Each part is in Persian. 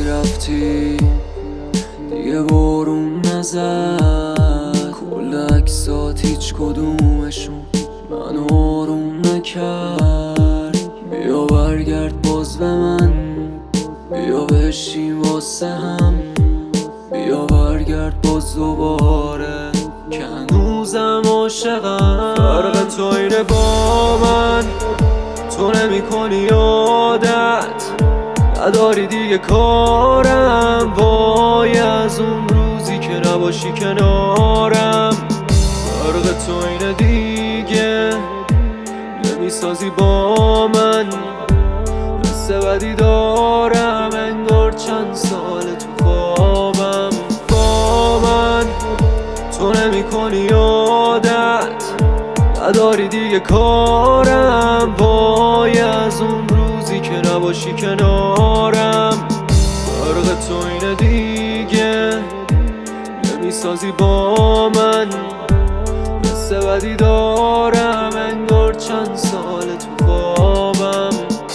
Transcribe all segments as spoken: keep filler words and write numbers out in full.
رفتی دیگه بارون نزد، کل عکسات هیچ کدومشون من آروم نکرد. بیا برگرد باز به من، بیا بشیم واسه هم، بیا برگرد باز دوباره که هنوزم عاشقم. فرق تو اینه با من، تو نمی کنی عادت، نداری دیگه کارم وای از اون روزی که نباشی کنارم. فرق تو اینه دیگه نمیسازی با من، حس بدی دارم انگار چند سال تو خوابم. با من تو نمی کنی عادت، نداری دیگه کارم وای از اون روزی که نباشی کنارم. فرق تو اینه دیگه نمیسازی با من، حس بدی دارم انگار چند سال تو خوابم.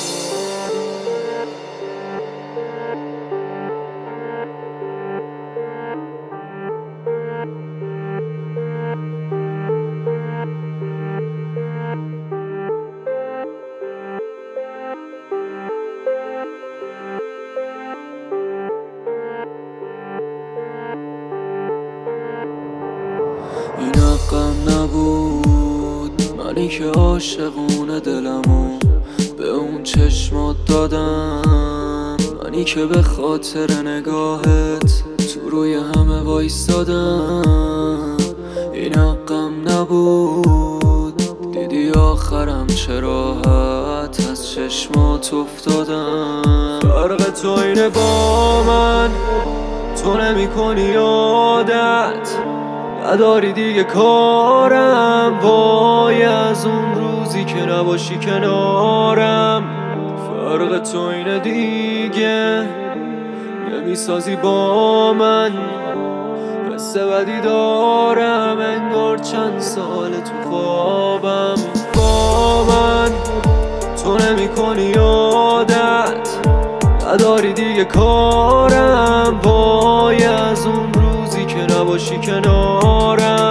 این حقم نبود، منی که عاشقونه دلمو به اون چشمات دادم، منی که به خاطر نگاهت تو روی همه وایستادم. این حقم نبود، دیدی آخرم چه راحت از چشمات افتادم. فرق تو اینه با من، تو نمی کنی عادت، نداری دیگه کارم وای از اون روزی که نباشی کنارم. فرق تو اینه دیگه نمیسازی با من، حس بدی دارم انگار چند سال تو خوابم. با من تو نمی کنی عادت، نداری دیگه کارم وای از اون روزی که نباشی کنارم.